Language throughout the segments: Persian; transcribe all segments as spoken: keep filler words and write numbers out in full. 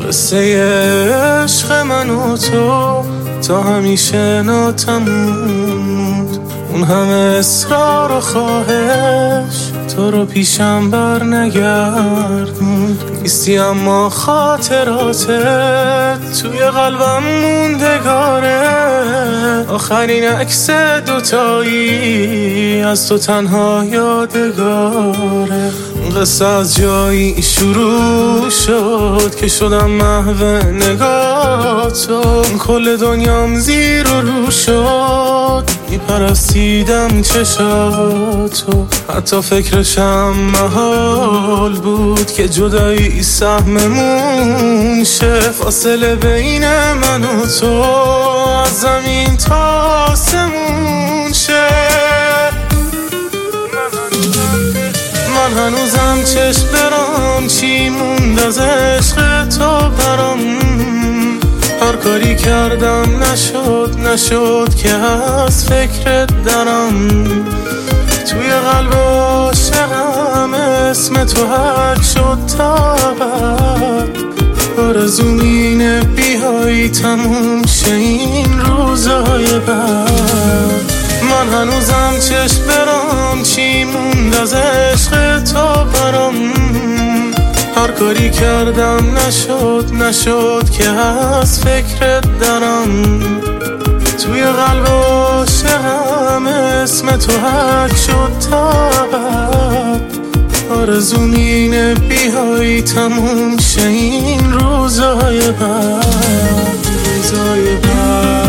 قصه عشق من و تو تا همیشه ناتمود، اون همه اصرار و خواهش تو رو پیشم بر نگردون. نیستی اما خاطراتت توی قلبم موندگاره، آخرین عکس دوتایی از تو تنها یادگاره. قصه از جایی شروع شد که شدم محو نگاه تو، کل دنیام زیر و رو شد، میپرستیدم چشاتو. حتی فکرشم محال بود که جدایی سهممون شه، فاصله بین من و تو از زمین تا آسمون شه. من هنوزم چشم برام چی موند از عشق تو برام، هر کاری کردم نشد نشد که از فکرت درم. توی قلب عاشقم اسم تو حک شد تا ابد، آرزوم اینه بیایی تموم شه این روزای بعد. من هنوزم چشم برام چی موند از عشق تو برام، هر کاری کردم نشد نشد که از فکرت درم. توی قلب عاشقم اسم تو حک شد تا ابد، آرزوم اینه بیایی تموم شه این روزای بعد، روزای بعد.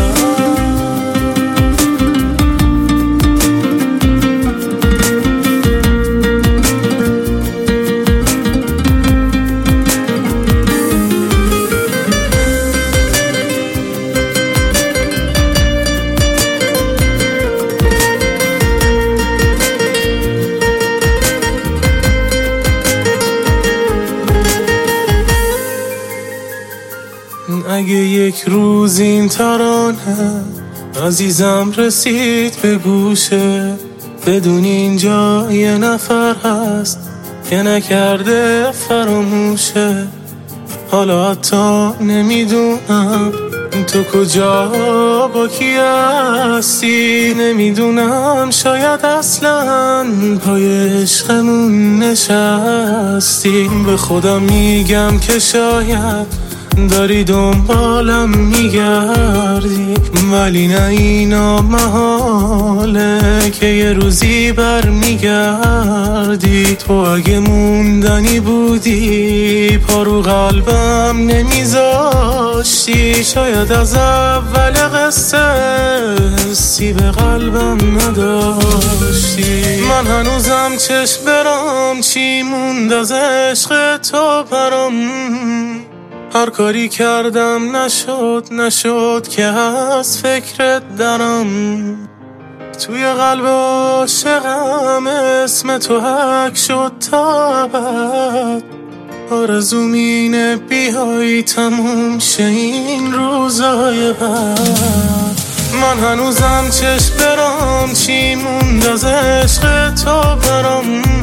اگه یک روز این ترانه عزیزم رسید به گوشه، بدون اینجا یه نفر هست که نکرده فراموشه. حالا حتی نمیدونم تو کجا با کی هستی، نمیدونم شاید اصلا پای عشقمون نشستیم. به خودم میگم که شاید داری دنبالم میگردی، ولی نه اینا محاله که یه روزی بر میگردی. تو اگه موندنی بودی پارو قلبم نمیذاشتی، شاید از اول قصه حسی به قلبم نداشتی. من هنوزم چشم برام چی موند از عشق تو برام، هر کاری کردم نشد نشد که از فکرت درم. توی قلب عاشقم اسم تو حک شد تا ابد، آرزوم اینه بیایی تموم شه این روزای بعد. من هنوزم چشم برام چی موند از عشق تو برام،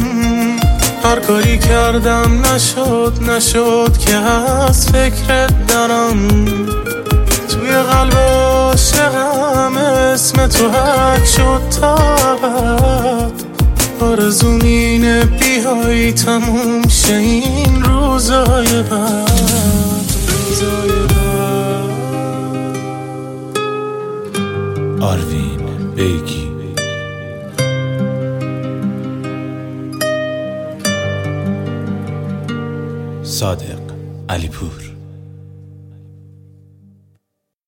هر کاری کردم نشد نشد که از فکرت درم. توی قلب عاشقم اسم تو حک شد تا ابد، آرزوم اینه بیایی تموم شه این روزای بعد، روزای بعد. آروین بیگی. صادق علیپور.